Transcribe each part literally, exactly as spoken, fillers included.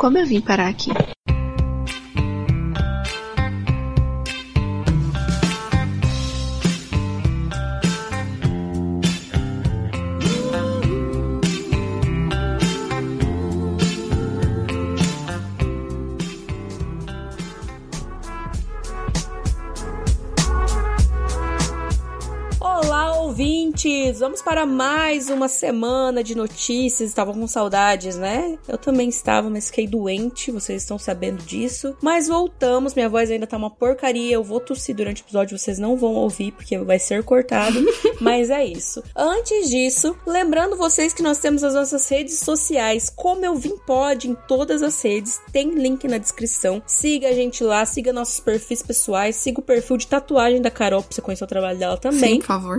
Como eu vim parar aqui? Vamos para mais uma semana de notícias. Estavam com saudades, né? Eu também estava, mas fiquei doente, vocês estão sabendo disso. Mas voltamos, minha voz ainda tá uma porcaria. Eu vou tossir durante o episódio, vocês não vão ouvir, porque vai ser cortado. Mas é isso. Antes disso, lembrando vocês que nós temos as nossas redes sociais. Como eu vim pode em todas as redes, tem link na descrição. Siga a gente lá, siga nossos perfis pessoais, siga o perfil de tatuagem da Carol, pra você conhecer o trabalho dela também. Sim, por favor.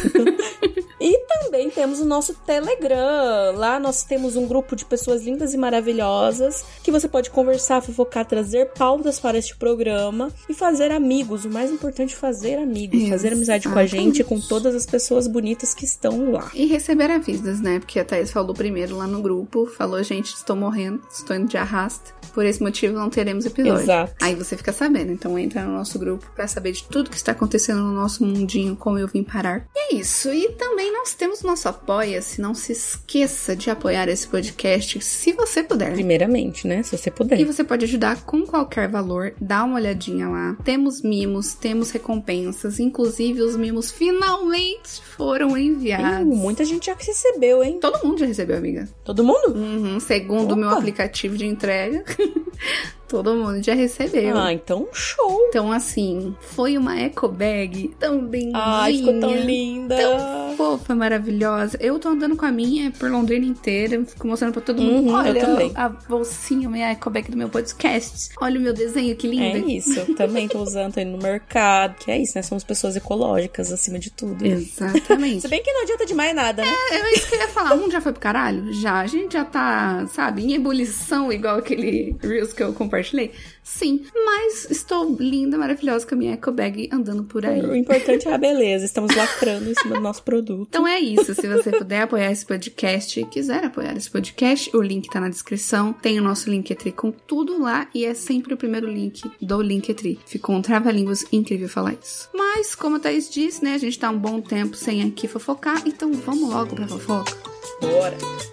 E também temos o nosso Telegram. Lá nós temos um grupo de pessoas lindas e maravilhosas que você pode conversar, fofocar, trazer pautas para este programa e fazer amigos. O mais importante é fazer amigos, Exatamente. fazer amizade com a gente, com todas as pessoas bonitas que estão lá. E receber avisos, né? Porque a Thaís falou primeiro lá no grupo, falou, gente, estou morrendo, estou indo de arrasto. Por esse motivo não teremos episódio. Exato. Aí você fica sabendo. Então entra no nosso grupo pra saber de tudo que está acontecendo no nosso mundinho, como eu vim parar. E é isso. E também nós temos nosso Apoia-se. Não se esqueça de apoiar esse podcast, se você puder. Primeiramente, né? Se você puder. E você pode ajudar com qualquer valor. Dá uma olhadinha lá. Temos mimos, temos recompensas. Inclusive, os mimos finalmente foram enviados. Uh, muita gente já recebeu, hein? Todo mundo já recebeu, amiga. Todo mundo? Uhum. Segundo o meu aplicativo de entrega. Todo mundo já recebeu. Ah, então show. Então, assim, foi uma eco bag tão lindinha. Ai, ficou tão linda. Tão fofa, maravilhosa. Eu tô andando com a minha por Londrina inteira. Fico mostrando pra todo mundo. Uhum, olha eu também. a bolsinha, minha eco bag do meu podcast. Olha o meu desenho, que lindo. É isso. Eu também tô usando, tô indo no mercado. Que é isso, né? Somos pessoas ecológicas acima de tudo. Exatamente. Se bem que não adianta de mais nada, né? É, é isso que eu ia falar. Um já foi pro caralho? Já. A gente já tá, sabe, em ebulição, igual aquele Reels que eu compartilhei. Sim, mas estou linda, maravilhosa com a minha eco bag andando por aí. O importante é a beleza, estamos lacrando em cima do nosso produto. Então é isso, se você puder apoiar esse podcast e quiser apoiar esse podcast, o link tá na descrição, tem o nosso Linktree com tudo lá e é sempre o primeiro link do Linktree. Ficou um trava-línguas incrível falar isso. Mas, como a Thaís disse, né, a gente tá um bom tempo sem aqui fofocar, então vamos logo pra fofoca. Bora!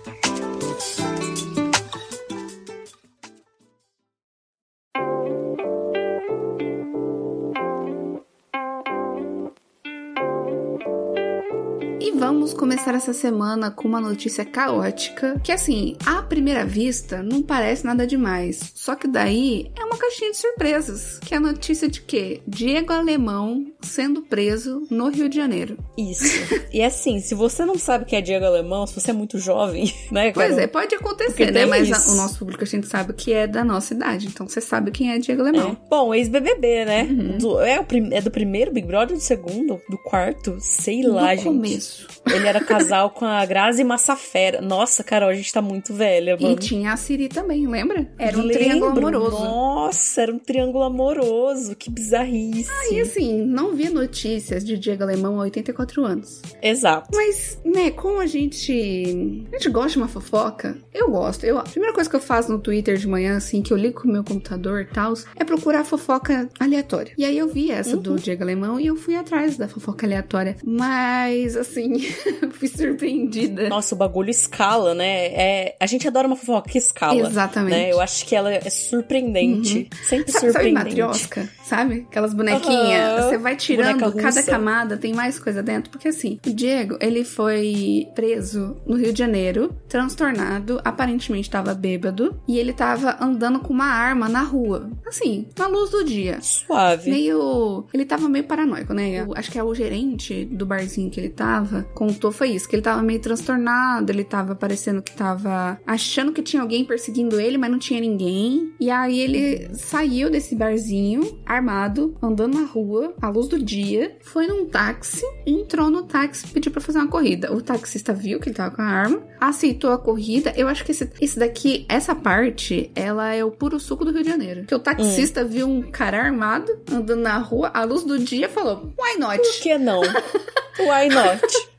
Vamos começar essa semana com uma notícia caótica, que assim, à primeira vista, não parece nada demais. Só que daí é uma caixinha de surpresas, que é a notícia de que Diego Alemão sendo preso no Rio de Janeiro. Isso. E assim, se você não sabe que é Diego Alemão, se você é muito jovem, né, cara? Pois é, pode acontecer, né? Mas a, o nosso público a gente sabe que é da nossa idade, então você sabe quem é Diego Alemão. É. Bom, ex-B B B, né? Uhum. Do, é, o prim, é do primeiro Big Brother, do segundo, do quarto? Sei lá, do gente. Começo. Ele era casal com a Grazi Massafera. Nossa, Carol, a gente tá muito velha, mano. E tinha a Siri também, lembra? Era um Lembro. triângulo amoroso. Nossa, era um triângulo amoroso. Que bizarrice. Ah, e assim, não vi notícias de Diego Alemão há oitenta e quatro anos. Exato. Mas, né, como a gente... A gente gosta de uma fofoca, eu gosto. Eu, a primeira coisa que eu faço no Twitter de manhã, assim, que eu ligo com o meu computador e tal, é procurar fofoca aleatória. E aí eu vi essa uhum. do Diego Alemão e eu fui atrás da fofoca aleatória. Mas, assim... fui surpreendida. Nossa, o bagulho escala, né? É, a gente adora uma fofoca que escala. Exatamente. Né? Eu acho que ela é surpreendente. Uhum. Sempre sabe, surpreendente. Sabe matriosca? Sabe? Aquelas bonequinhas. Uhum. Você vai tirando cada camada, tem mais coisa dentro. Porque assim, o Diego, ele foi preso no Rio de Janeiro, transtornado, aparentemente tava bêbado, e ele tava andando com uma arma na rua. Assim, na luz do dia. Suave. Meio... Ele tava meio paranoico, né? Eu acho que é o gerente do barzinho que ele tava, contou foi isso, que ele tava meio transtornado, ele tava parecendo que tava achando que tinha alguém perseguindo ele, mas não tinha ninguém. E aí ele saiu desse barzinho, armado, andando na rua, à luz do dia, foi num táxi, entrou no táxi e pediu pra fazer uma corrida. O taxista viu que ele tava com a arma, aceitou a corrida. Eu acho que esse, esse daqui, essa parte, ela é o puro suco do Rio de Janeiro. Porque o taxista hum. viu um cara armado, andando na rua, à luz do dia, falou, why not? Por que não? Why not?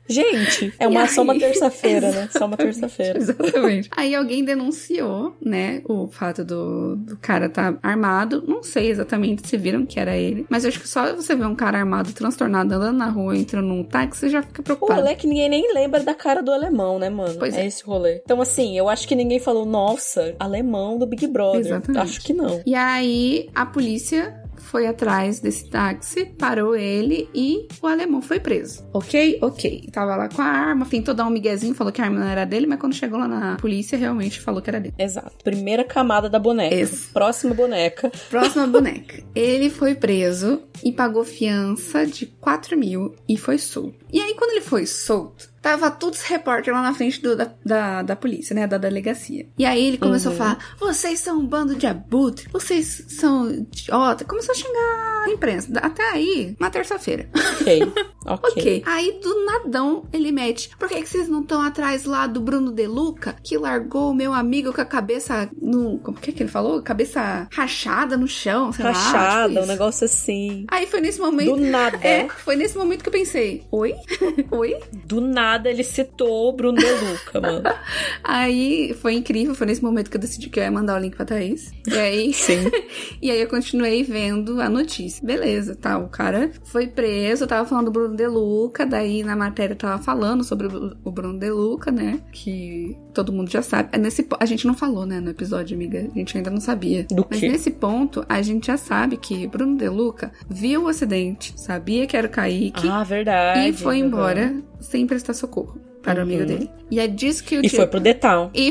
Gente, é uma, aí... só uma terça-feira, né? Só uma terça-feira. Exatamente. Aí alguém denunciou, né, o fato do, do cara tá armado. Não sei exatamente se viram que era ele, mas eu acho que só você ver um cara armado, transtornado, andando na rua, entrando num táxi, você já fica O preocupado. rolê é que ninguém nem lembra da cara do alemão, né, mano? Pois é, é. esse rolê. Então, assim, eu acho que ninguém falou, nossa, alemão do Big Brother. Exatamente. Acho que não. E aí, a polícia foi atrás desse táxi, parou ele e o alemão foi preso. Ok? Ok. Tava lá com a arma, tentou dar um miguezinho, falou que a arma não era dele, mas quando chegou lá na polícia, realmente falou que era dele. Exato. Primeira camada da boneca. Esse. Próxima boneca. Próxima boneca. Ele foi preso e pagou fiança de quatro mil e foi solto. E aí, quando ele foi solto, tava todos os repórteres lá na frente do, da, da, da polícia, né? Da delegacia. E aí ele começou uhum. a falar, vocês são um bando de abutre, vocês são idiota. Começou a xingar a imprensa. Até aí, na terça-feira. Ok, ok. Ok. Aí, do nadão, ele mete, por que, que vocês não estão atrás lá do Bruno De Luca, que largou o meu amigo com a cabeça no... Como que, que ele falou? Cabeça rachada no chão, sei rachada, lá. Rachada, tipo um negócio assim. Aí foi nesse momento... Do nada. É, foi nesse momento que eu pensei, oi? Oi? Do nada ele citou o Bruno De Luca, mano. Aí foi incrível, foi nesse momento que eu decidi que eu ia mandar o link pra Thaís. E aí, sim. E aí eu continuei vendo a notícia. Beleza, tá, o cara foi preso, eu tava falando do Bruno De Luca, daí na matéria eu tava falando sobre o Bruno De Luca, né, que todo mundo já sabe. É nesse, a gente não falou, né, no episódio, amiga, a gente ainda não sabia. Do Mas quê? nesse ponto, a gente já sabe que Bruno De Luca viu o acidente, sabia que era o Kaique. Ah, verdade. E foi embora uhum. sem prestar socorro para uhum. o amigo dele. E é disso que eu E foi pro The Town. E...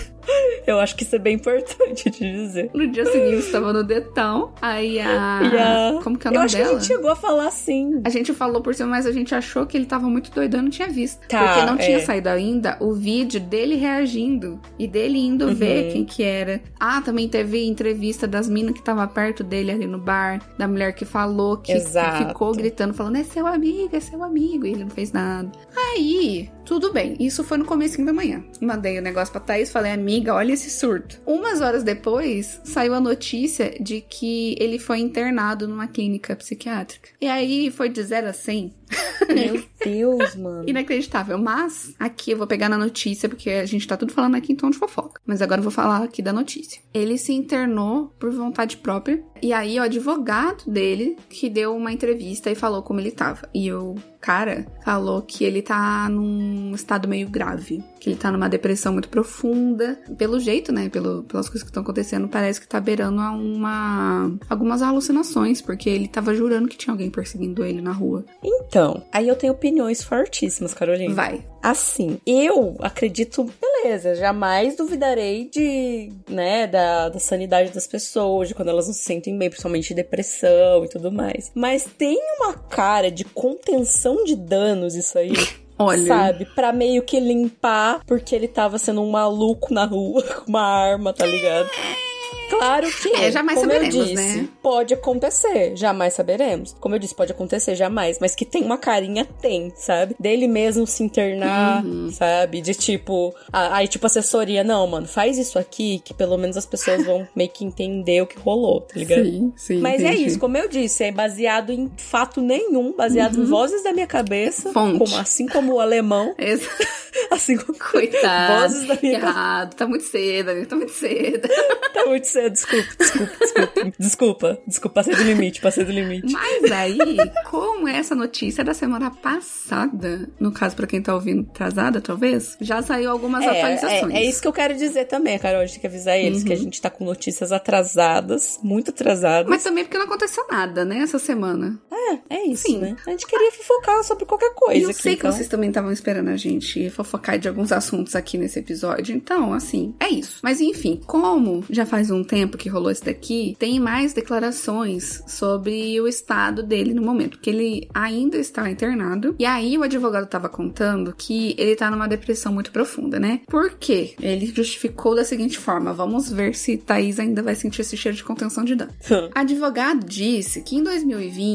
Eu acho que isso é bem importante de dizer. No dia seguinte, estava no Detão. Aí a... E a... Como que é o nome Eu acho dela? que a gente chegou a falar assim. A gente falou por cima, mas a gente achou que ele tava muito doidão e não tinha visto. Tá, porque não é. tinha saído ainda o vídeo dele reagindo. E dele indo uhum. ver quem que era. Ah, também teve entrevista das minas que tava perto dele ali no bar. Da mulher que falou, que Exato. ficou gritando, falando, é seu amigo, é seu amigo. E ele não fez nada. Aí... Tudo bem, isso foi no comecinho da manhã. Mandei o negócio pra Thaís, falei, amiga, olha esse surto. Umas horas depois, saiu a notícia de que ele foi internado numa clínica psiquiátrica. E aí, foi de zero a cem. Meu Deus, mano. Inacreditável, mas aqui eu vou pegar na notícia, porque a gente tá tudo falando aqui em tom de fofoca. Mas agora eu vou falar aqui da notícia. Ele se internou por vontade própria, e aí o advogado dele que deu uma entrevista e falou como ele tava. E o cara falou que ele tá num estado meio grave, que ele tá numa depressão muito profunda. Pelo jeito, né, pelo, pelas coisas que estão acontecendo, parece que tá beirando a uma... algumas alucinações, porque ele tava jurando que tinha alguém perseguindo ele na rua. Então, aí eu tenho opiniões fortíssimas, Carolina. Vai. Assim, eu acredito, beleza, jamais duvidarei de, né, da, da sanidade das pessoas, de quando elas não se sentem bem, principalmente de depressão e tudo mais. Mas tem uma cara de contenção de danos isso aí. Olha. Sabe? Pra meio que limpar, porque ele tava sendo um maluco na rua com uma arma, tá ligado? Claro que, é, jamais como saberemos, eu disse, né? Pode acontecer, jamais saberemos. Como eu disse, pode acontecer, jamais. Mas que tem uma carinha, tem, sabe? Dele mesmo se internar, uhum. sabe? De tipo, aí tipo assessoria, não, mano, faz isso aqui, que pelo menos as pessoas vão meio que entender o que rolou, tá ligado? Sim, sim. Mas entendi. é isso, como eu disse, é baseado em fato nenhum, baseado uhum. em vozes da minha cabeça, Fonte. Como, assim como o alemão. Exato. Assim como... Coitado. Vozes da minha errado, tá muito cedo, amigo, tá muito cedo. Tá muito cedo, desculpa, desculpa, desculpa. Desculpa, desculpa, passei do limite, passei do limite. Mas aí, como essa notícia da semana passada, no caso pra quem tá ouvindo atrasada, talvez, já saiu algumas é, atualizações. É, é isso que eu quero dizer também, Carol, a gente tem que avisar eles, uhum. que a gente tá com notícias atrasadas, muito atrasadas. Mas também porque não aconteceu nada, né, essa semana. É, é isso, Sim. né? A gente queria fofocar sobre qualquer coisa. E eu aqui, sei então. que vocês também estavam esperando a gente fofocar de alguns assuntos aqui nesse episódio, então, assim, é isso. Mas enfim, como já faz um tempo que rolou esse daqui, tem mais declarações sobre o estado dele no momento, que ele ainda está internado, e aí o advogado tava contando que ele tá numa depressão muito profunda, né? Por quê? Ele justificou da seguinte forma, vamos ver se Thaís ainda vai sentir esse cheiro de contenção de dano. O advogado disse que em dois mil e vinte, o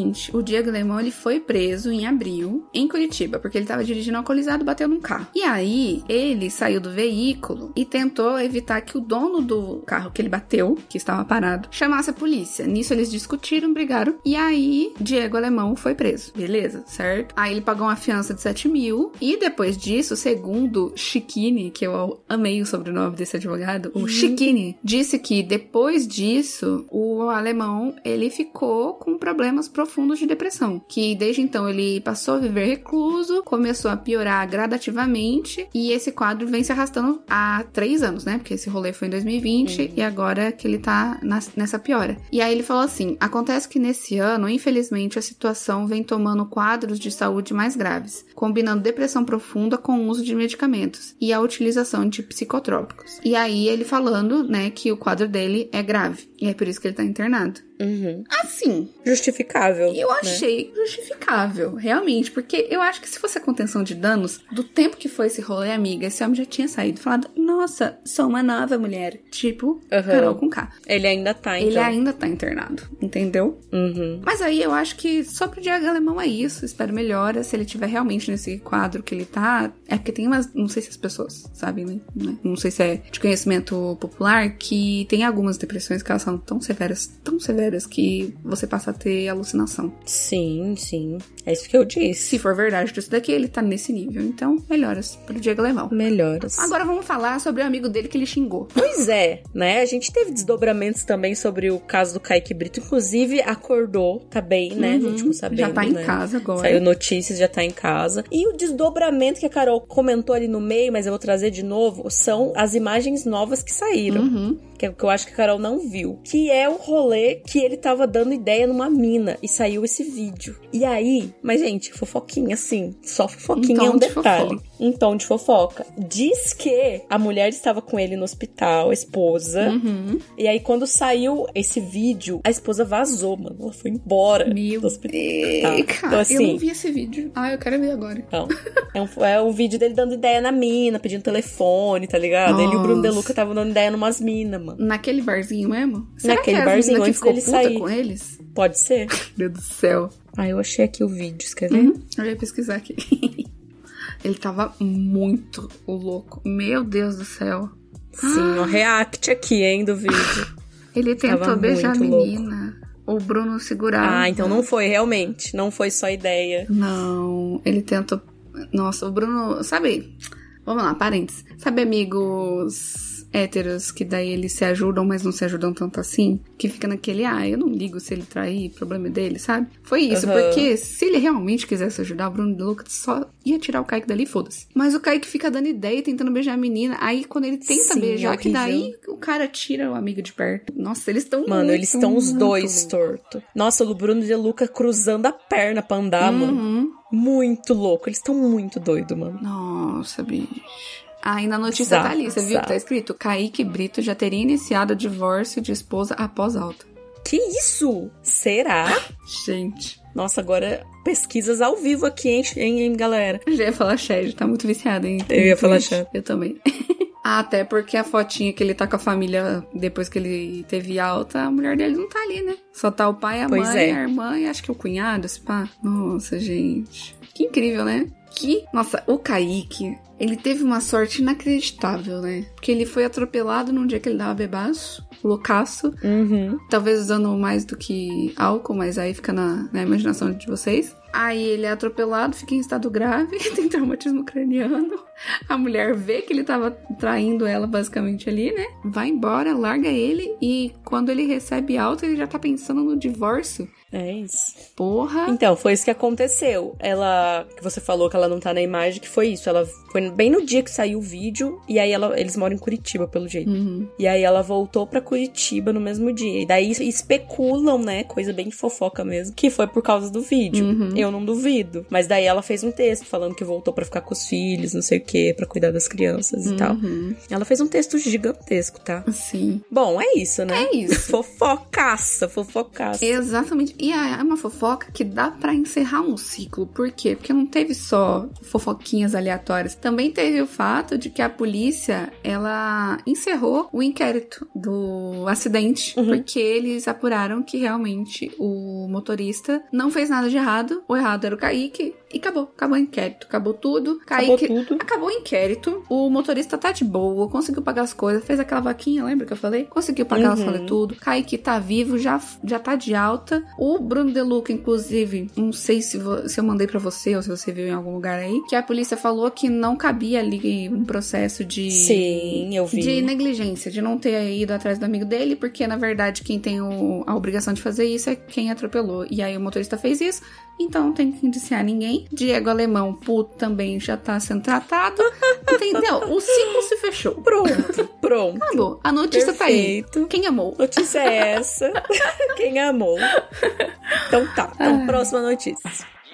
o Diego Alemão, ele foi preso em abril, em Curitiba, porque ele tava dirigindo alcoolizado e bateu num carro. E aí, ele saiu do veículo e tentou evitar que o dono do carro que ele bateu, que estava parado, chamasse a polícia. Nisso, eles discutiram, brigaram, e aí, Diego Alemão foi preso. Beleza, certo? Aí, ele pagou uma fiança de sete mil, e depois disso, segundo Chiquini, que eu amei o sobrenome desse advogado, o Chiquini, disse que depois disso, o alemão, ele ficou com problemas profundos de depressão, que desde então ele passou a viver recluso, começou a piorar gradativamente, e esse quadro vem se arrastando há três anos, né? Porque esse rolê foi em dois mil e vinte, uhum. e agora que ele tá na, nessa piora. E aí ele falou assim, acontece que nesse ano, infelizmente, a situação vem tomando quadros de saúde mais graves, combinando depressão profunda com o uso de medicamentos e a utilização de psicotrópicos. E aí ele falando, né, que o quadro dele é grave, e é por isso que ele tá internado. Uhum. Assim, justificável. Eu achei né? justificável, realmente, porque eu acho que se fosse a contenção de danos, do tempo que foi esse rolê, amiga, esse homem já tinha saído e falado, nossa, sou uma nova mulher. Tipo, uhum. Carol com K. Ele ainda tá, então. Ele ainda tá internado, entendeu? Uhum. Mas aí eu acho que só pro Diego Alemão é isso, espero melhora, se ele tiver realmente nesse quadro que ele tá, é porque tem umas, não sei se as pessoas sabem, né? Não sei se é de conhecimento popular, que tem algumas depressões que elas são tão severas, tão severas, que você passa a ter alucinação. Sim, sim. É isso que eu disse. Se for verdade disso daqui, ele tá nesse nível. Então, melhoras pro Diego Alemão. Melhoras. Agora vamos falar sobre o amigo dele que ele xingou. Pois é, né? A gente teve desdobramentos também sobre o caso do Kaique Brito. Inclusive, acordou, tá bem, né? Uhum, a gente ficou sabendo, já tá em né? casa agora. Saiu notícias, já tá em casa. E o desdobramento que a Carol comentou ali no meio, mas eu vou trazer de novo, são as imagens novas que saíram. Uhum. Que eu acho que a Carol não viu. Que é o rolê que ele tava dando ideia numa mina. E saiu esse vídeo. E aí... Mas, gente, fofoquinha, assim. Só fofoquinha um é um detalhe. Fofoca. Um tom de fofoca. Diz que a mulher estava com ele no hospital, a esposa. Uhum. E aí, quando saiu esse vídeo, a esposa vazou, mano. Ela foi embora Meu do hospital. Deus, cara, então, assim, eu não vi esse vídeo. Ah, eu quero ver agora. Então, é um, é um vídeo dele dando ideia na mina, pedindo telefone, tá ligado? Nossa. Ele e o Bruno De Luca estavam dando ideia numas minas, mano. Naquele barzinho mesmo? Será Naquele que é barzinho antes dele sair. Com eles? Pode ser. Meu Deus do céu. Ah, eu achei aqui o vídeo, você quer ver? Uhum. Eu ia pesquisar aqui. Ele tava muito louco. Meu Deus do céu. Sim, o react aqui, hein, do vídeo. Ele tentou tava beijar a menina. Louco. O Bruno segurava. Ah, então não foi realmente. Não foi só ideia. Não, ele tentou... Nossa, o Bruno... Sabe... Vamos lá, parênteses. Sabe amigos... héteros que daí eles se ajudam, mas não se ajudam tanto assim, que fica naquele, ah, eu não ligo se ele trair, problema dele, sabe? Foi isso, uhum. Porque se ele realmente quisesse ajudar, o Bruno De Luca só ia tirar o Kaique dali e foda-se. Mas o Kaique fica dando ideia e tentando beijar a menina, aí quando ele tenta Sim, beijar, que daí o cara tira o amigo de perto. Nossa, eles estão Mano, muito, eles estão os dois tortos. Nossa, o Bruno De Luca cruzando a perna pra andar, uhum. mano. Muito louco, eles estão muito doidos, mano. Nossa, bicho. Ah, e na notícia exato, tá ali, você viu que tá escrito? Kaique Brito já teria iniciado o divórcio de esposa após alta. Que isso? Será? Gente. Nossa, agora pesquisas ao vivo aqui, hein, hein, hein galera? Eu já ia falar Shed, tá muito viciada, hein? Eu ia falar Shed. Eu também. Até porque a fotinha que ele tá com a família depois que ele teve alta, a mulher dele não tá ali, né? Só tá o pai, a pois mãe, é. a irmã e acho que o cunhado, esse pá. Nossa, gente. Que incrível, né? Que... Nossa, o Kaique... Ele teve uma sorte inacreditável, né? Porque ele foi atropelado num dia que ele dava bebaço, loucaço. Uhum. Talvez usando mais do que álcool, mas aí fica na, na imaginação de vocês. Aí ele é atropelado, fica em estado grave, tem traumatismo craniano. A mulher vê que ele tava traindo ela basicamente ali, né? Vai embora, larga ele e quando ele recebe alta, ele já tá pensando no divórcio. É isso. Porra. Então, foi isso que aconteceu. Ela, que você falou que ela não tá na imagem, que foi isso. Ela foi bem no dia que saiu o vídeo, e aí ela, eles moram em Curitiba, pelo jeito. Uhum. E aí ela voltou pra Curitiba no mesmo dia. E daí especulam, né, coisa bem fofoca mesmo, que foi por causa do vídeo. Uhum. Eu não duvido. Mas daí ela fez um texto falando que voltou pra ficar com os filhos, não sei o quê, pra cuidar das crianças uhum. e tal. Ela fez um texto gigantesco, tá? Sim. Bom, é isso, né? É isso. Fofocaça, fofocaça. Exatamente. E é uma fofoca que dá pra encerrar um ciclo. Por quê? Porque não teve só fofoquinhas aleatórias. Também teve o fato de que a polícia, ela encerrou o inquérito do acidente. Uhum. Porque eles apuraram que realmente o motorista não fez nada de errado. O errado era o Kaique. E acabou. Acabou o inquérito. Acabou tudo. Kaique, acabou tudo. Acabou o inquérito. O motorista tá de boa. Conseguiu pagar as coisas. Fez aquela vaquinha, lembra que eu falei? Conseguiu pagar uhum. as coisas tudo. Kaique tá vivo. Já, já tá de alta. O Bruno Deluca, inclusive, não sei se, vo, se eu mandei pra você ou se você viu em algum lugar aí, que a polícia falou que não cabia ali um processo de... Sim, eu vi. De negligência. De não ter ido atrás do amigo dele. Porque, na verdade, quem tem o, a obrigação de fazer isso é quem atropelou. E aí o motorista fez isso. Então não tem que indiciar ninguém. Diego Alemão, puto, também já tá sendo tratado. Entendeu? O ciclo se fechou. Pronto, pronto. Acabou. A notícia Perfeito. Tá aí. Quem amou? Notícia é essa. Quem amou? Então tá. Então, ah. próxima notícia.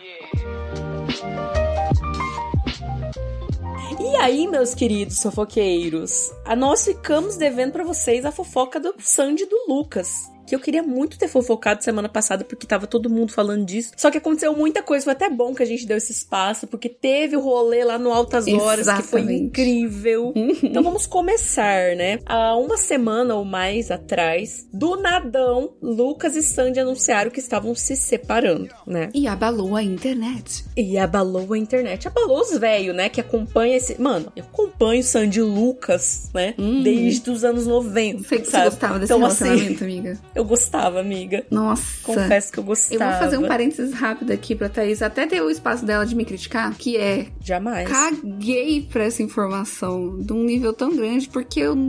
E aí, meus queridos fofoqueiros, nós ficamos devendo pra vocês a fofoca do Sandy e do Lucas. Que eu queria muito ter fofocado semana passada, porque tava todo mundo falando disso. Só que aconteceu muita coisa, foi até bom que a gente deu esse espaço, porque teve o rolê lá no Altas Horas, Exatamente. Que foi incrível. Então vamos começar, né? Há uma semana ou mais atrás, do nadão, Lucas e Sandy anunciaram que estavam se separando, né? E abalou a internet. E abalou a internet. Abalou os velhos, né? Que acompanha esse... Mano, eu acompanho Sandy e Lucas, né? Hum. Desde os anos noventa, Sei que sabe? você gostava desse então, relacionamento, assim, amiga. Eu gostava, amiga. Nossa. Confesso que eu gostava. Eu vou fazer um parênteses rápido aqui pra Thaís até ter o espaço dela de me criticar, que é... Jamais. Caguei pra essa informação de um nível tão grande, porque eu,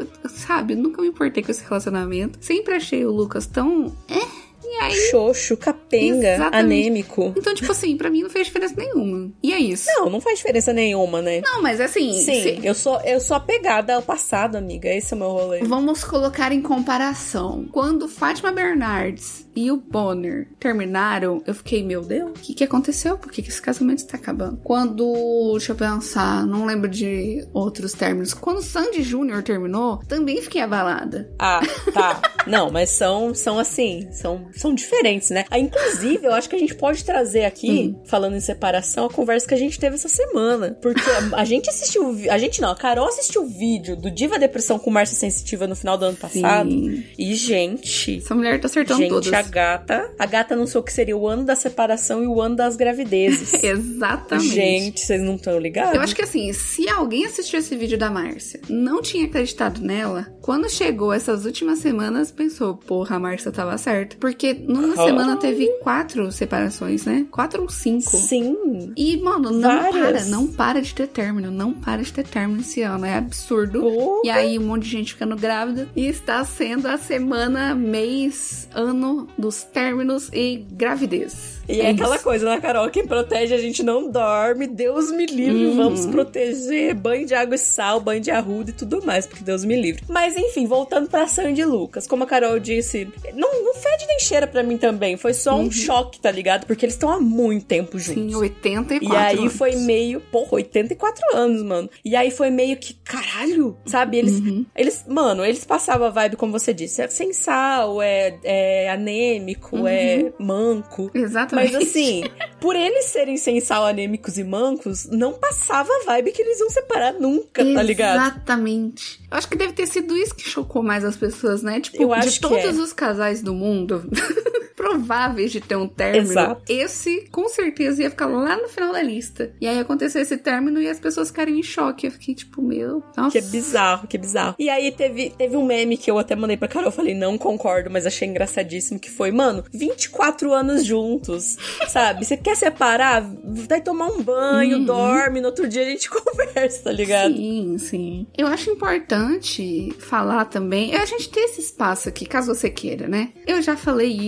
sabe, nunca me importei com esse relacionamento. Sempre achei o Lucas tão... É... E aí... Xoxo, capenga, Exatamente. Anêmico. Então, tipo assim, pra mim não fez diferença nenhuma. E é isso. Não, não faz diferença nenhuma, né? Não, mas assim... Sim, se... eu, sou, eu sou apegada ao passado, amiga. Esse é o meu rolê. Vamos colocar em comparação. Quando Fátima Bernardes e o Bonner terminaram, eu fiquei, meu Deus, o que que aconteceu? Por que que esse casamento está acabando? Quando, deixa eu pensar, não lembro de outros términos. Quando Sandy Júnior terminou, também fiquei abalada. Ah, tá. Não, mas são, são assim, são... são diferentes, né? Ah, inclusive, eu acho que a gente pode trazer aqui, hum. falando em separação, a conversa que a gente teve essa semana. Porque a, a gente assistiu... A gente não, a Carol assistiu o vídeo do Diva Depressão com Márcia Sensitiva no final do ano passado. Sim. E, gente... Essa mulher tá acertando gente, todas. Gente, a gata... A gata anunciou que seria o ano da separação e o ano das gravidezes. Exatamente. Gente, vocês não estão ligados? Eu acho que assim, se alguém assistiu esse vídeo da Márcia, não tinha acreditado nela, quando chegou essas últimas semanas, pensou, porra, a Márcia tava certa. Porque numa oh. semana teve quatro separações, né? Quatro ou cinco. Sim. E, mano, não Várias. para, não para de ter término, não para de ter término esse ano, é absurdo. Oh. E aí um monte de gente ficando grávida. E está sendo a semana, mês, ano dos términos e gravidez. E é, é aquela coisa, né, Carol? Quem protege a gente não dorme. Deus me livre, uhum. vamos proteger. Banho de água e sal, banho de arruda e tudo mais, porque Deus me livre. Mas enfim, voltando pra Sandy e Lucas. Como a Carol disse, não, não fede nem cheira pra mim também. Foi só um uhum. choque, tá ligado? Porque eles estão há muito tempo juntos. Sim, oitenta e quatro E aí anos. foi meio... Porra, oitenta e quatro anos, mano. E aí foi meio que, caralho, sabe? Eles, uhum. eles mano, eles passavam a vibe, como você disse, é sem sal, é, é anêmico, uhum. é manco. Exatamente. Mas assim, por eles serem sem sal, anêmicos e mancos, não passava a vibe que eles iam separar nunca, tá ligado? Exatamente. Eu acho que deve ter sido isso que chocou mais as pessoas, né? Tipo, Eu acho de todos é. os casais do mundo... prováveis de ter um término, Exato. Esse com certeza ia ficar lá no final da lista. E aí aconteceu esse término e as pessoas ficaram em choque. Eu fiquei tipo, meu, nossa. Que é bizarro, que é bizarro. E aí teve, teve um meme que eu até mandei pra Carol, eu falei, não concordo, mas achei engraçadíssimo, que foi, mano, vinte e quatro anos juntos, sabe? Você quer separar? Vai tomar um banho, uhum. dorme, no outro dia a gente conversa, tá ligado? Sim, sim. Eu acho importante falar também, a gente ter esse espaço aqui, caso você queira, né? Eu já falei isso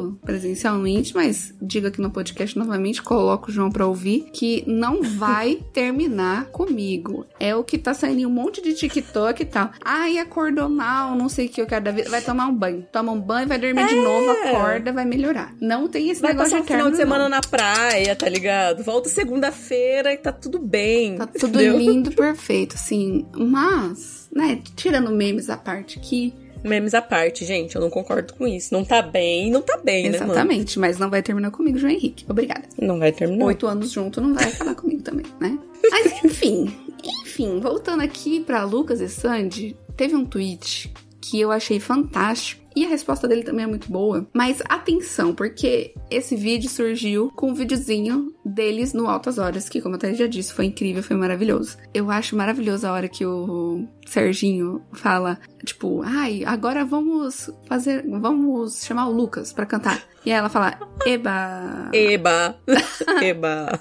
falou presencialmente, mas digo aqui no podcast novamente, coloco o João pra ouvir, que não vai terminar comigo. É o que tá saindo em um monte de TikTok e tal. Ai, acordou mal, não sei o que eu quero da vida. Vai tomar um banho. Toma um banho, vai dormir é. de novo, acorda, vai melhorar. Não tem esse vai negócio de término, Vai passar um final de semana não. na praia, tá ligado? Volta segunda-feira e tá tudo bem. Tá tudo entendeu? Lindo, perfeito, assim. Mas, né, tirando memes à parte aqui... Memes à parte, gente, eu não concordo com isso. Não tá bem, não tá bem, exatamente, né, Exatamente, mas não vai terminar comigo, João Henrique. Obrigada. Não vai terminar. Oito anos junto não vai acabar comigo também, né? Mas, enfim, enfim, voltando aqui pra Lucas e Sandy, teve um tweet que eu achei fantástico. E a resposta dele também é muito boa. Mas atenção, porque esse vídeo surgiu com um videozinho deles no Altas Horas, que, como eu até já disse, foi incrível, foi maravilhoso. Eu acho maravilhoso a hora que o Serginho fala, tipo, ai, agora vamos fazer, vamos chamar o Lucas pra cantar. E aí ela fala, eba. Eba. Eba.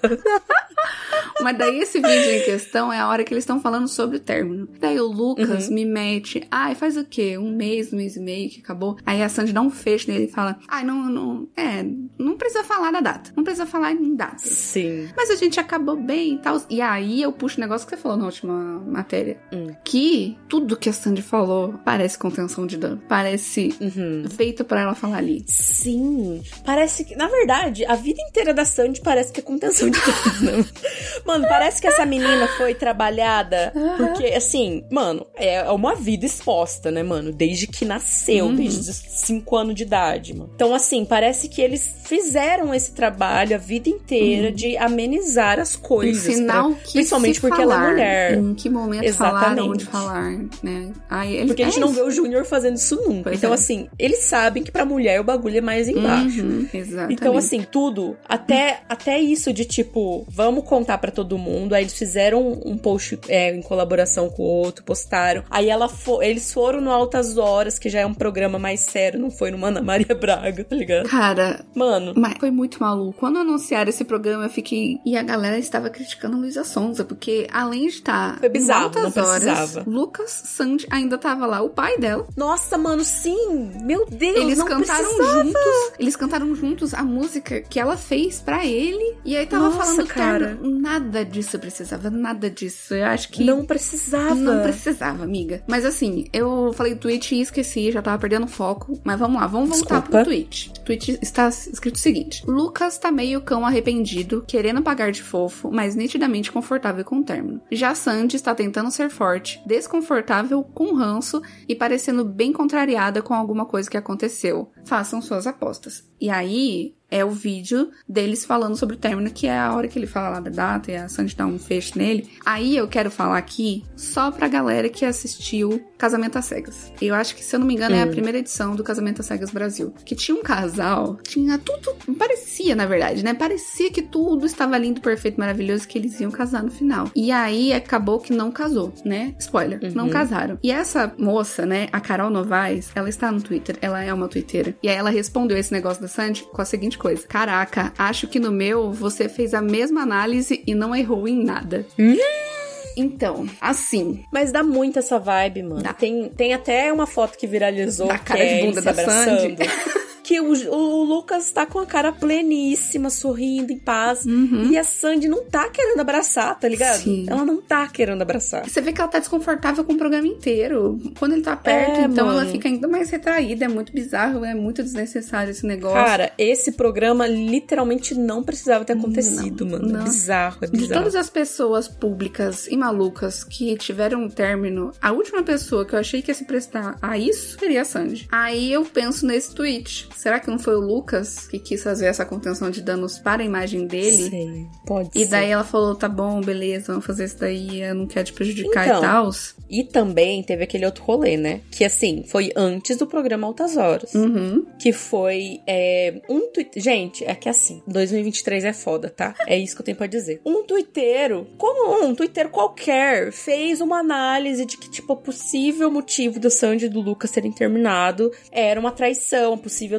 Mas daí esse vídeo em questão é a hora que eles estão falando sobre o término. Daí o Lucas uhum. me mete, ai, faz o quê? Um mês, um mês e meio que acabou. Aí a Sandy dá um fecho nele e fala, ai, não, não, é, não precisa falar da data. Não precisa falar em data. Sim. Mas a gente acabou bem e tal. E aí eu puxo o negócio que você falou na última matéria. Hum. Que tudo que a Sandy falou parece contenção de dano. Parece uhum. feito pra ela falar ali. Sim. Parece que, na verdade, a vida inteira da Sandy parece que é contenção de dano, né? Mano, parece que essa menina foi trabalhada uhum. porque, assim, mano, é uma vida exposta, né, mano? Desde que nasceu, uhum. desde os cinco anos de idade, mano. Então, assim, parece que eles fizeram esse trabalho a vida inteira uhum. de amenizar as coisas. No final, pra, principalmente porque falar, ela é mulher. Em que momento exatamente. Falaram onde falar, né? Aí, ele, porque a gente é não isso. vê o Júnior fazendo isso nunca. Pois então, é. assim, eles sabem que pra mulher o bagulho é mais embaixo. Uhum, exatamente. Então, assim, tudo, até, até isso de, tipo, vamos contar pra todo mundo. Aí eles fizeram um post é, em colaboração com o outro, postaram. Aí ela fo- eles foram no Altas Horas, que já é um programa mais sério, não foi no Ana Maria Braga, tá ligado? Cara, mano, mas foi muito maluco. Quando anunciaram esse programa, eu fiquei... E a galera estava criticando a Luísa Sonza, porque além de estar foi bizarro, Altas não precisava. Horas, Lucas Sandy ainda tava lá, o pai dela. Nossa, mano, sim! Meu Deus, eles não cantaram precisava. juntos. Eles cantaram juntos a música que ela fez pra ele. E aí tava Nossa, falando cara. Termo. Nada disso precisava, nada disso. Eu acho que... Não precisava. Não precisava, amiga. Mas assim, eu falei do tweet e esqueci, já tava perdendo foco. Mas vamos lá, vamos voltar Desculpa. pro tweet. O tweet está escrito o seguinte. Lucas tá meio cão arrependido, querendo pagar de fofo, mas nitidamente confortável com o término. Já Sandy está tentando ser forte, desconfortável com ranço e parecendo bem contrariada com alguma coisa que aconteceu. Façam suas apostas. E aí... é o vídeo deles falando sobre o término, que é a hora que ele fala lá da data e a Sandy dá um fecho nele. Aí eu quero falar aqui só pra galera que assistiu Casamento às Cegas. Eu acho que, se eu não me engano, hum. é a primeira edição do Casamento às Cegas Brasil. Que tinha um casal, tinha tudo... Parecia, na verdade, né? Parecia que tudo estava lindo, perfeito, maravilhoso, que eles iam casar no final. E aí acabou que não casou, né? Spoiler, uhum. não casaram. E essa moça, né, a Carol Novaes, ela está no Twitter, ela é uma twitteira. E aí ela respondeu esse negócio da Sandy com a seguinte coisa. Caraca, acho que no meu você fez a mesma análise e não errou em nada. Hum? Então, assim... Mas dá muito essa vibe, mano. Dá. Tem, tem até uma foto que viralizou da cara que de é bunda se da abraçando. Sandy. Que o, o Lucas tá com a cara pleníssima, sorrindo, em paz. Uhum. E a Sandy não tá querendo abraçar, tá ligado? Sim. Ela não tá querendo abraçar. Você vê que ela tá desconfortável com o programa inteiro. Quando ele tá perto, é, então mano. Ela fica ainda mais retraída. É muito bizarro, é muito desnecessário esse negócio. Cara, esse programa literalmente não precisava ter acontecido, não, mano. Não. É bizarro, é bizarro. De todas as pessoas públicas e malucas que tiveram um término, a última pessoa que eu achei que ia se prestar a isso seria a Sandy. Aí eu penso nesse tweet. Será que não foi o Lucas que quis fazer essa contenção de danos para a imagem dele? Sim, pode e ser. E daí ela falou, tá bom, beleza, vamos fazer isso daí, eu não quero te prejudicar então, e tal. E também teve aquele outro rolê, né? Que assim, foi antes do programa Altas Horas. Uhum. Que foi é, um tweet... Gente, é que assim, dois mil e vinte e três é foda, tá? É isso que eu tenho pra dizer. Um twitteiro, como um twitteiro qualquer, fez uma análise de que, tipo, o possível motivo do Sandy e do Lucas terem terminado era uma traição, possível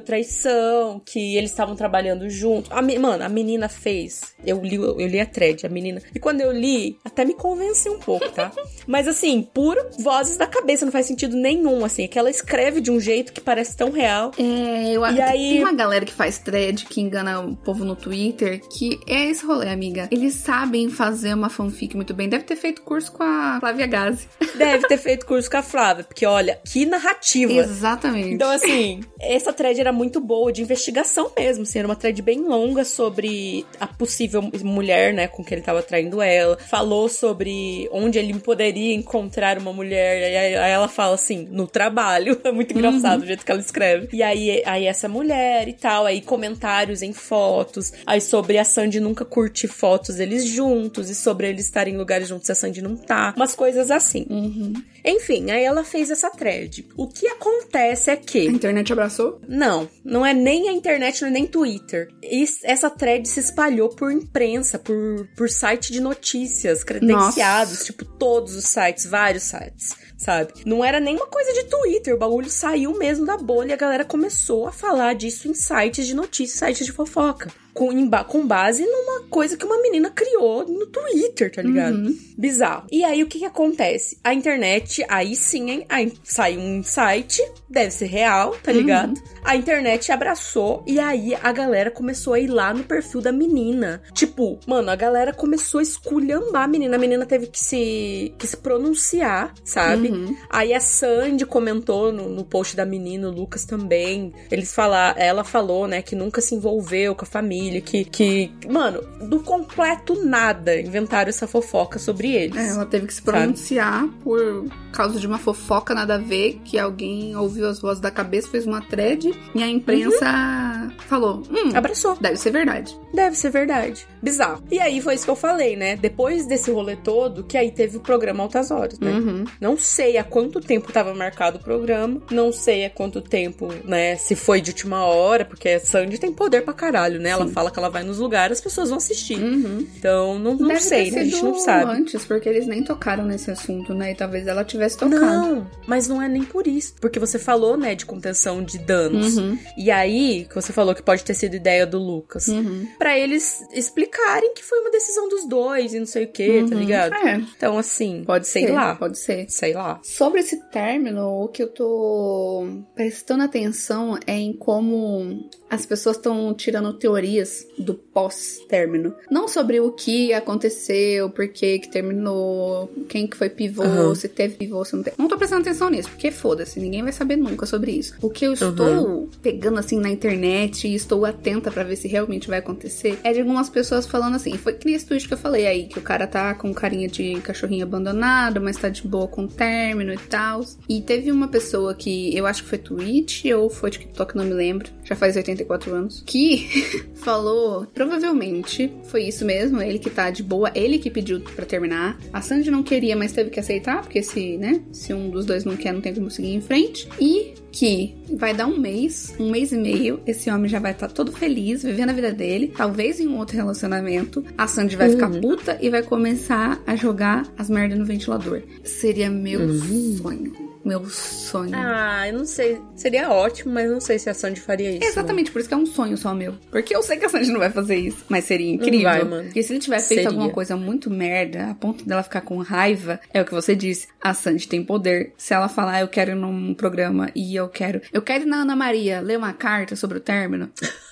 traição, que eles estavam trabalhando junto. A, mano, a menina fez... Eu li, eu li a thread, a menina. E quando eu li, até me convenceu um pouco, tá? Mas assim, por vozes da cabeça, não faz sentido nenhum, assim. É que ela escreve de um jeito que parece tão real. É, eu acho que aí... tem uma galera que faz thread, que engana o povo no Twitter, que é esse rolê, amiga. Eles sabem fazer uma fanfic muito bem. Deve ter feito curso com a Flávia Gazi. Deve ter feito curso com a Flávia, porque olha, que narrativa. Exatamente. Então, assim, essa thread era muito boa, de investigação mesmo, assim, era uma thread bem longa sobre a possível mulher, né, com quem ele tava traindo ela. Falou sobre onde ele poderia encontrar uma mulher, e aí, aí ela fala assim, no trabalho. É muito engraçado uhum. o jeito que ela escreve. E aí, aí essa mulher e tal, aí comentários em fotos, aí sobre a Sandy nunca curtir fotos deles juntos, e sobre eles estarem em lugares juntos e a Sandy não tá. Umas coisas assim. Uhum. Enfim, aí ela fez essa thread. O que acontece é que... A internet abraçou? Não, não é nem a internet, não é nem Twitter. E essa thread se espalhou por imprensa, por, por site de notícias, credenciados, Nossa. tipo todos os sites, vários sites, sabe? Não era nem uma coisa de Twitter, o bagulho saiu mesmo da bolha e a galera começou a falar disso em sites de notícias, sites de fofoca. Com, com base numa coisa que uma menina criou no Twitter, tá ligado? Uhum. Bizarro. E aí, o que que acontece? A internet, aí sim, hein? Aí saiu um site, deve ser real, tá ligado? Uhum. A internet abraçou e aí a galera começou a ir lá no perfil da menina. Tipo, mano, a galera começou a esculhambar a menina. A menina teve que se, que se pronunciar, sabe? Uhum. Aí a Sandy comentou no, no post da menina, o Lucas também. Eles falaram, ela falou, né, que nunca se envolveu com a família. Que, que, mano, do completo nada inventaram essa fofoca sobre eles. É, ela teve que se pronunciar sabe? por causa de uma fofoca nada a ver, que alguém ouviu as vozes da cabeça, fez uma thread, e a imprensa uhum. falou, hum, abraçou. Deve ser verdade. Deve ser verdade. Bizarro. E aí foi isso que eu falei, né? Depois desse rolê todo, que aí teve o programa Altas Horas, né? Uhum. Não sei há quanto tempo tava marcado o programa, não sei há quanto tempo, né, se foi de última hora, porque a Sandy tem poder pra caralho, né? Sim. Ela fala que ela vai nos lugares, as pessoas vão assistir. Uhum. Então, não, não sei, né? A gente não sabe. Antes, porque eles nem tocaram nesse assunto, né? E talvez ela tivesse tocado. Não, mas não é nem por isso. Porque você falou, né, de contenção de danos. Uhum. E aí, que você falou que pode ter sido ideia do Lucas. Uhum. Pra eles explicarem que foi uma decisão dos dois e não sei o que, uhum. tá ligado? É. Então, assim, pode sei ser, lá. Pode ser. Sei lá. Sobre esse término, o que eu tô prestando atenção é em como as pessoas estão tirando teorias do pós-término. Não sobre o que aconteceu, por que que terminou, quem que foi pivô, uhum. se teve pivô, se não teve. Não tô prestando atenção nisso, porque foda-se, ninguém vai saber nunca sobre isso. O que eu estou uhum. pegando assim na internet e estou atenta pra ver se realmente vai acontecer é de algumas pessoas falando assim, foi que nem esse tweet que eu falei aí, que o cara tá com carinha de cachorrinho abandonado, mas tá de boa com o término e tal. E teve uma pessoa que, eu acho que foi tweet ou foi TikTok, não me lembro, já faz oitenta e quatro anos, que falou, provavelmente foi isso mesmo, ele que tá de boa, ele que pediu pra terminar. A Sandy não queria, mas teve que aceitar, porque se, né, se um dos dois não quer, não tem como seguir em frente. E que vai dar um mês, um mês e meio, esse homem já vai estar tá todo feliz, vivendo a vida dele, talvez em um outro relacionamento, a Sandy vai uhum. ficar puta e vai começar a jogar as merdas no ventilador. Seria meu uhum. sonho. Meu sonho. Ah, eu não sei. Seria ótimo, mas não sei se a Sandy faria isso. É exatamente, não. Por isso que é um sonho só meu. Porque eu sei que a Sandy não vai fazer isso. Mas seria incrível. Não vai, mano. Porque se ele tiver feito seria. alguma coisa muito merda, a ponto dela ficar com raiva, é o que você disse. A Sandy tem poder. Se ela falar, eu quero ir num programa e eu quero... Eu quero ir na Ana Maria ler uma carta sobre o término...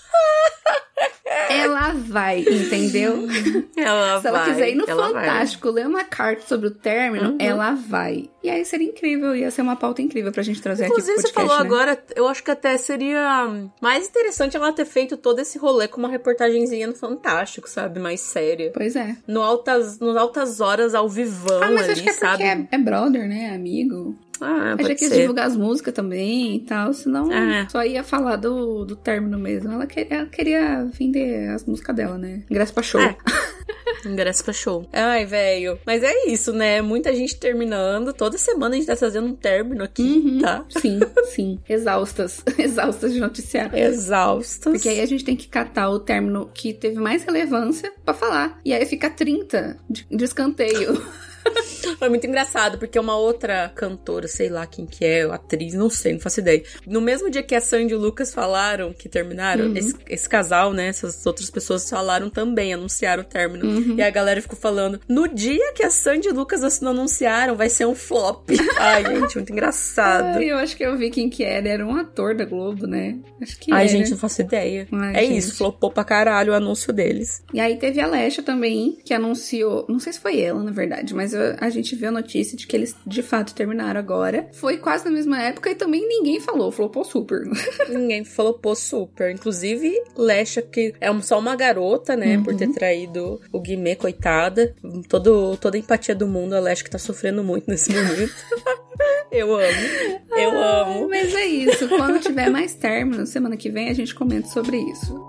Ela vai, entendeu? Ela Se ela vai, quiser ir no ela Fantástico vai. ler uma carta sobre o término, uhum. ela vai. E aí seria incrível, ia ser uma pauta incrível pra gente trazer Inclusive, aqui pro podcast, você falou né? agora, eu acho que até seria mais interessante ela ter feito todo esse rolê com uma reportagenzinha no Fantástico, sabe? Mais séria. Pois é. No altas, no altas horas, ao vivão ah, mas ali, acho que é sabe? É, é brother, né? Amigo. Ah, eu já quis ser. divulgar as músicas também e tal, senão ah. só ia falar do, do término mesmo. Ela, que, ela queria vender as músicas dela, né? Ingresso pra show. É. Ingresso pra show. Ai, velho. Mas é isso, né? Muita gente terminando. Toda semana a gente tá fazendo um término aqui, uhum. tá? Sim, sim. Exaustas. Exaustas de noticiar. Exaustas. Porque aí a gente tem que catar o término que teve mais relevância pra falar. E aí fica trinta de, de escanteio. Foi muito engraçado, porque uma outra cantora, sei lá quem que é, atriz, não sei, não faço ideia. No mesmo dia que a Sandy e o Lucas falaram que terminaram, uhum. esse, esse casal, né, essas outras pessoas falaram também, anunciaram o término. Uhum. E a galera ficou falando, no dia que a Sandy e o Lucas não anunciaram, vai ser um flop. Ai, gente, muito engraçado. Ai, eu acho que eu vi quem que era, era um ator da Globo, né? Acho que Ai, era. gente, não faço ideia. Ai, é gente. isso, flopou pra caralho o anúncio deles. E aí teve a Lesha também, que anunciou, não sei se foi ela, na verdade, mas eu, a gente viu a notícia de que eles de fato terminaram agora. Foi quase na mesma época e também ninguém falou, flopou super. Ninguém flopou super. Inclusive, Lesha, que é só uma garota, né, uhum. por ter traído o Guimê, coitada. Todo, toda a empatia do mundo, a Lesha que tá sofrendo muito nesse momento. Eu amo, eu ah, amo. Mas é isso, quando tiver mais término, semana que vem a gente comenta sobre isso.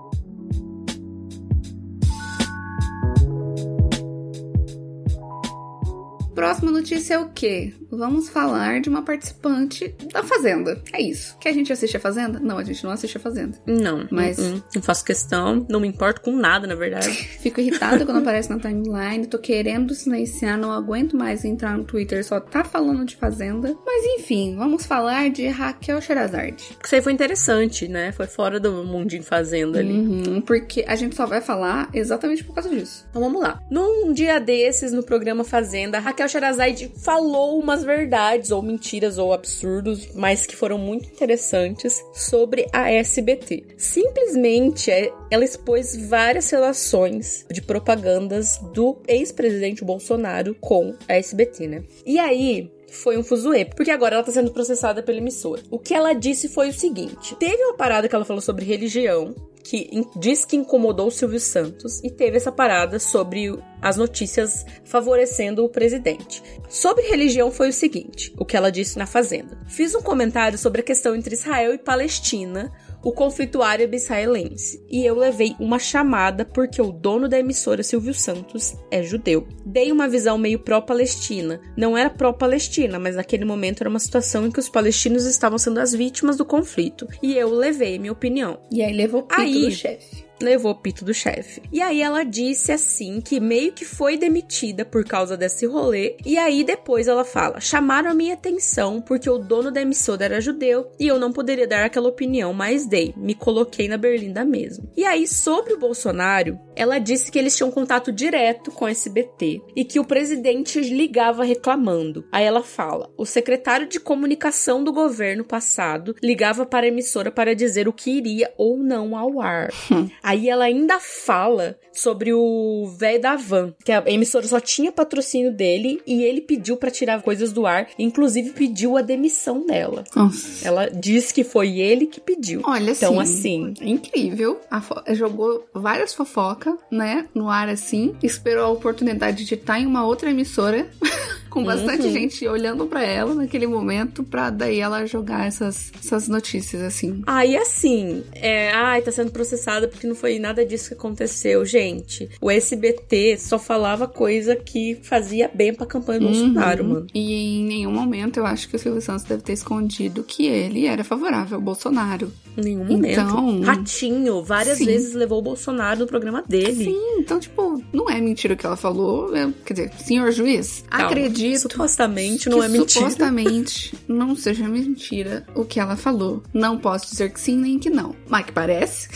Próxima notícia é o quê? Vamos falar de uma participante da Fazenda. É isso. Que a gente assiste a Fazenda? Não, a gente não assiste a Fazenda. Não, mas uh-uh. não faço questão, não me importo com nada, na verdade. Fico irritada quando aparece na timeline, tô querendo silenciar, não aguento mais entrar no Twitter, só tá falando de Fazenda. Mas enfim, vamos falar de Raquel Sherazade. Isso aí foi interessante, né? Foi fora do mundinho Fazenda ali. Uhum, porque a gente só vai falar exatamente por causa disso. Então vamos lá. Num dia desses, no programa Fazenda, Raquel Sherazade falou umas verdades, ou mentiras, ou absurdos, mas que foram muito interessantes sobre a S B T. Simplesmente, ela expôs várias relações de propagandas do ex-presidente Bolsonaro com a S B T, né? E aí, foi um fuzuê, porque agora ela tá sendo processada pela emissora. O que ela disse foi o seguinte: teve uma parada que ela falou sobre religião, que diz que incomodou o Silvio Santos, e teve essa parada sobre as notícias favorecendo o presidente. Sobre religião foi o seguinte, o que ela disse na Fazenda. Fiz um comentário sobre a questão entre Israel e Palestina, o conflito árabe-israelense, e eu levei uma chamada porque o dono da emissora, Silvio Santos, é judeu. Dei uma visão meio pró-Palestina. Não era pró-Palestina, mas naquele momento era uma situação em que os palestinos estavam sendo as vítimas do conflito. E eu levei minha opinião. E aí levou o pito aí, do chefe. Levou o pito do chefe. E aí ela disse assim que meio que foi demitida por causa desse rolê. E aí depois ela fala: chamaram a minha atenção porque o dono da emissora era judeu e eu não poderia dar aquela opinião, mas dei. Me coloquei na berlinda mesmo. E aí sobre o Bolsonaro, ela disse que eles tinham contato direto com a S B T e que o presidente ligava reclamando. Aí ela fala: o secretário de comunicação do governo passado ligava para a emissora para dizer o que iria ou não ao ar. Aí ela ainda fala sobre o velho da van, que a emissora só tinha patrocínio dele e ele pediu pra tirar coisas do ar, inclusive pediu a demissão dela. Nossa. Ela diz que foi ele que pediu. Olha, então, assim, assim... incrível. A fo- jogou várias fofocas, né, no ar assim, esperou a oportunidade de estar em uma outra emissora... com bastante uhum. gente olhando pra ela naquele momento, pra daí ela jogar essas, essas notícias, assim. Aí, assim, é, ai, tá sendo processada porque não foi nada disso que aconteceu. Gente, o S B T só falava coisa que fazia bem pra campanha do uhum. Bolsonaro, mano. E em nenhum momento eu acho que o Silvio Santos deve ter escondido que ele era favorável ao Bolsonaro. Em nenhum momento. Então, Ratinho várias sim. vezes levou o Bolsonaro no programa dele. Sim, então, tipo, não é mentira o que ela falou. É, quer dizer, senhor juiz, Calma. acredito supostamente não é mentira. Supostamente não seja mentira o que ela falou. Não posso dizer que sim nem que não. Mas que parece.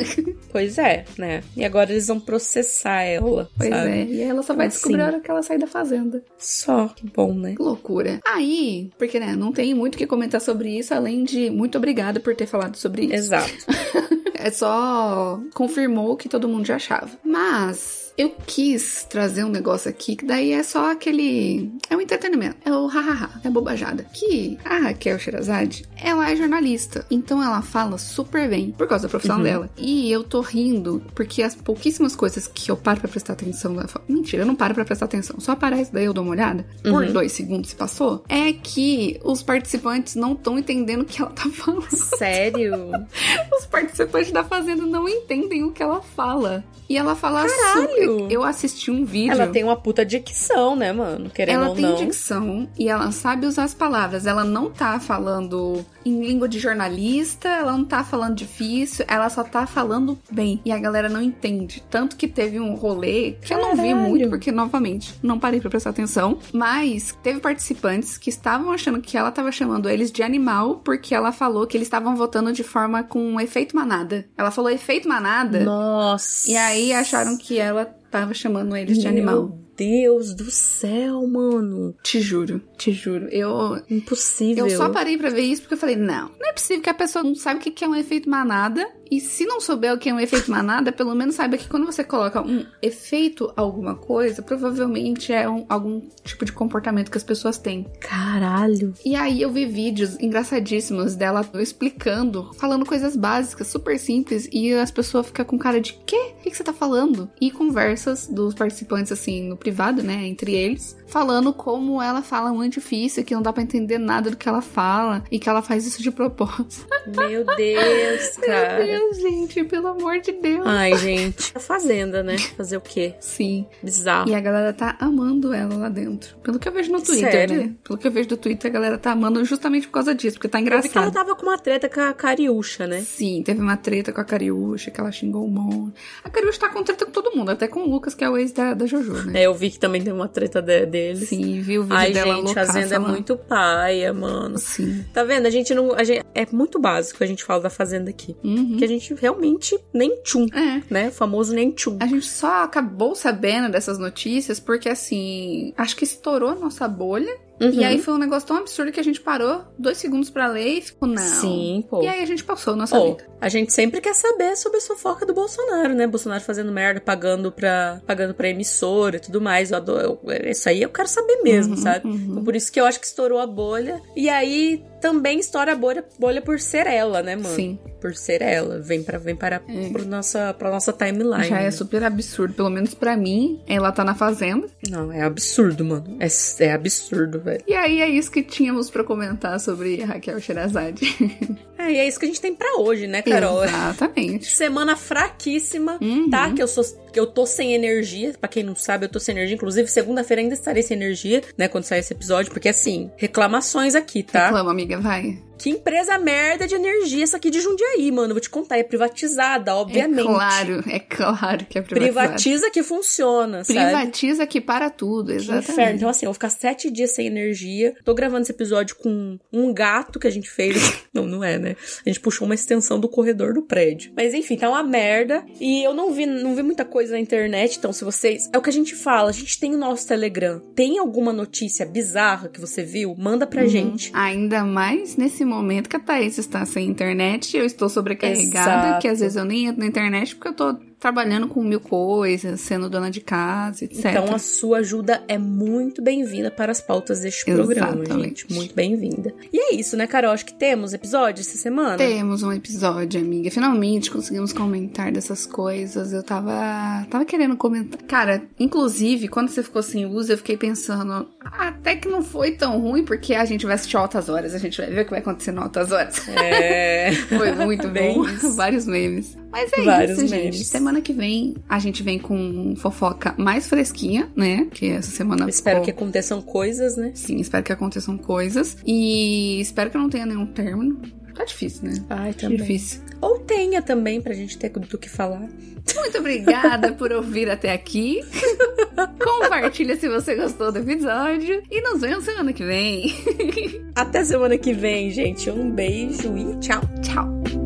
Pois é, né? E agora eles vão processar ela, Pois sabe? é. E aí ela só vai assim, descobrir a hora que ela sair da fazenda. Só. Que bom, né? Que loucura. Aí, porque, né, não tem muito o que comentar sobre isso, além de muito obrigada por ter falado sobre isso. Exato. É só confirmou o que todo mundo já achava. Mas... eu quis trazer um negócio aqui, que daí é só aquele... é um entretenimento. É o hahaha, é bobajada. Que a Raquel Sherazade, ela é jornalista. Então ela fala super bem, por causa da profissão uhum. dela. E eu tô rindo, porque as pouquíssimas coisas que eu paro pra prestar atenção... mentira, eu não paro pra prestar atenção. Só aparece, daí eu dou uma olhada. Uhum. Por dois segundos se passou. É que os participantes não estão entendendo o que ela tá falando. Sério? Os participantes da Fazenda não entendem o que ela fala. E ela fala Caralho! super... Eu assisti um vídeo... Ela tem uma puta dicção, né, mano? Querendo ela ou tem não. dicção e ela sabe usar as palavras. Ela não tá falando em língua de jornalista, ela não tá falando difícil, ela só tá falando bem. E a galera não entende. Tanto que teve um rolê que Caralho. eu não vi muito, porque, novamente, não parei pra prestar atenção. Mas teve participantes que estavam achando que ela tava chamando eles de animal, porque ela falou que eles estavam votando de forma com um efeito manada. Ela falou efeito manada. Nossa. E aí acharam que ela tava chamando eles de animal. Meu Deus do céu, mano. Te juro, te juro. Eu... Impossível. Eu só parei pra ver isso porque eu falei, não, não é possível que a pessoa não saiba o que é um efeito manada. E se não souber o que é um efeito manada, pelo menos saiba que quando você coloca um efeito a alguma coisa, provavelmente é um, algum tipo de comportamento que as pessoas têm. Caralho. E aí eu vi vídeos engraçadíssimos dela explicando, falando coisas básicas, super simples, e as pessoas ficam com cara de quê? O que você tá falando? E conversas dos participantes, assim, no privado, né, entre eles, falando como ela fala muito difícil, que não dá pra entender nada do que ela fala, e que ela faz isso de propósito. Meu Deus, cara. Meu Deus, gente, pelo amor de Deus. Ai, gente. A Fazenda, né? Fazer o quê? Sim. Bizarro. E a galera tá amando ela lá dentro. Pelo que eu vejo no Twitter, Sério? né? Pelo que eu vejo do Twitter, a galera tá amando justamente por causa disso, porque tá Eu vi que ela engraçado. tava com uma treta com a Cariúcha, né? Sim, teve uma treta com a Cariúcha, que ela xingou um monte. A Cariúcha tá com treta com todo mundo, até com o Lucas, que é o ex da, da Jojo, né? É, eu vi que também tem uma treta de, deles. Sim, viu o vídeo Ai, dela gente, loucaça a Fazenda é lá. muito paia, mano. Sim. Tá vendo? A gente não... A gente, é muito básico a gente fala da Fazenda aqui. Uhum. Que a gente realmente nem tchum, É. né? O famoso nem tchum. A gente só acabou sabendo dessas notícias porque, assim, acho que estourou a nossa bolha. Uhum. E aí foi um negócio tão absurdo que a gente parou dois segundos pra ler e ficou, não. Sim, pô. E aí a gente passou a nossa Pô, vida. a gente sempre quer saber sobre a fofoca do Bolsonaro, né? Bolsonaro fazendo merda, pagando pra, pagando pra emissora e tudo mais. Eu adoro, eu, isso aí eu quero saber mesmo, Uhum, sabe? uhum. Então, por isso que eu acho que estourou a bolha. E aí também estoura a bolha, bolha por ser ela, né, mano? Sim. Por ser ela. Vem pra, vem para É. pro nossa, pra nossa timeline. Já é né? super absurdo. Pelo menos pra mim, ela tá na Fazenda. Não, é absurdo, mano. É, é absurdo, velho. E aí é isso que tínhamos pra comentar sobre Raquel Sherazade. É, e é isso que a gente tem pra hoje, né, Carol? Exatamente. Semana fraquíssima, Uhum. tá? Que eu, sou, que eu tô sem energia. Pra quem não sabe, eu tô sem energia. Inclusive, segunda-feira ainda estarei sem energia, né? Quando sair esse episódio. Porque, assim, reclamações aqui, tá? Reclama, amiga, vai. Que empresa merda de energia essa aqui de Jundiaí, mano. Vou te contar, é privatizada, obviamente. É claro, é claro que é privatizado. Privatiza que funciona, sabe? Privatiza que para tudo, Que exatamente. inferno. Então, assim, eu vou ficar sete dias sem energia. Tô gravando esse episódio com um gato que a gente fez. Não, não é, né? A gente puxou uma extensão do corredor do prédio. Mas, enfim, tá uma merda. E eu não vi, não vi muita coisa na internet. Então, se vocês... É o que a gente fala. A gente tem o nosso Telegram. Tem alguma notícia bizarra que você viu? Manda pra Uhum. gente. Ainda mais nesse momento que a Thaís está sem internet, eu estou sobrecarregada, Exato. que às vezes eu nem entro na internet porque eu tô trabalhando com mil coisas, sendo dona de casa, etcétera. Então, a sua ajuda é muito bem-vinda para as pautas deste programa, Exatamente. gente. Muito bem-vinda. E é isso, né, Carol? Acho que temos episódio essa semana? Temos um episódio, amiga. Finalmente conseguimos comentar dessas coisas. Eu tava, tava querendo comentar. Cara, inclusive, quando você ficou sem luz, eu fiquei pensando, até que não foi tão ruim, porque a gente vai assistir Altas Horas, a gente vai ver o que vai acontecer no Altas Horas. É. Foi muito Bem bom. isso. Vários memes. Mas é Vários isso, memes. gente. Semana que vem, a gente vem com fofoca mais fresquinha, né? Que essa semana... Eu espero ficou- que aconteçam coisas, né? Sim, espero que aconteçam coisas. E espero que não tenha nenhum término. Tá difícil, né? Ai, também. Difícil. Ou tenha também, pra gente ter do que falar. Muito obrigada por ouvir até aqui. Compartilha se você gostou do episódio. E nos vemos semana que vem. Até semana que vem, gente. Um beijo e tchau. Tchau.